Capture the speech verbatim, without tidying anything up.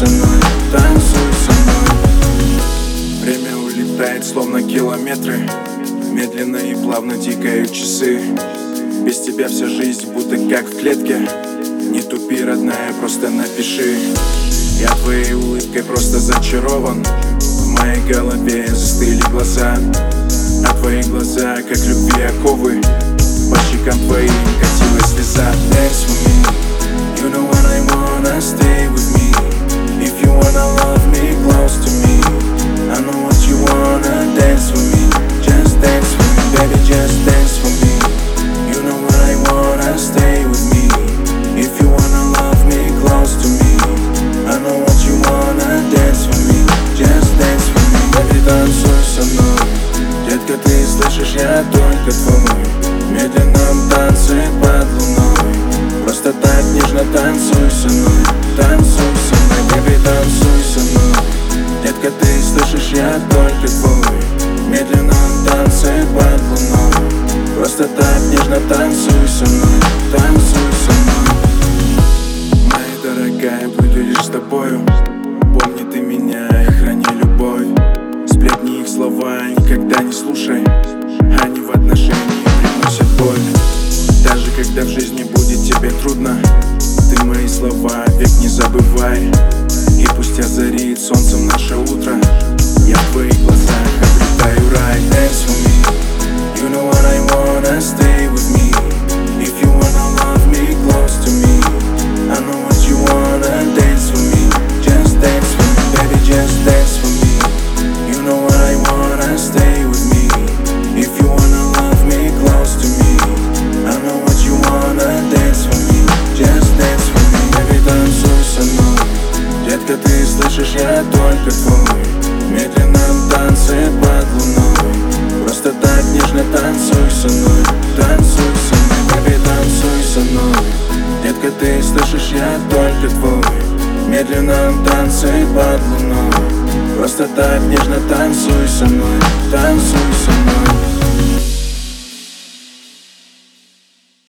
со мной, танцуй со мной. Время улетает, словно километры, медленно и плавно тикают часы. Без тебя вся жизнь будто как в клетке. Не тупи, родная, просто напиши. Я твоей улыбкой просто зачарован. В моей голове застыли глаза, а твои глаза, как любви оковы. По щекам твоим катилась слеза. Dance with me, you know what I wanna, stay with me. If you wanna love me, close to me. I know what you wanna, dance with me. Just dance with me, baby, just dance with me. You know what I wanna, stay with me. If you wanna love me, close to me. I know what you wanna, dance with me. Just dance with me, baby, танцуй со мной. Детка, ты слышишь, я только твой. В медленном танце под луной. Просто так нежно танцуй со мной, танцуй со мной, baby, танцуй со мной. Детка, ты слышишь, я только твой. В медленном танце под луной. Просто так нежно танцуй со мной, танцуй со мной. Моя дорогая, буду лишь с тобою. Помни ты меня и храни любовь. Сплетни их слова никогда не слушай. Они в отношении приносят боль. Даже когда в жизни будет тебе трудно, ты мои слова век не забывай. И пусть озарит солнцем наше утро, я в твоих глазах обретаю рай. Dance with me, you know what I wanna, stay with me. If you wanna love me, close to me. I know what you wanna, dance with me. Just dance with me, baby, just dance with me. You know what I wanna, stay with me. If you wanna love me, close to me. I know what you wanna, dance with me. Just dance with me, baby, танцуй со мной. Детка, ты слышишь, я только твой. В медленном танце под луной. Просто так нежно танцуй со мной, танцуй со мной, baby, танцуй со мной. Детка, ты слышишь, я только твой. В медленном танце под луной. Просто так нежно танцуй со мной, танцуй со мной.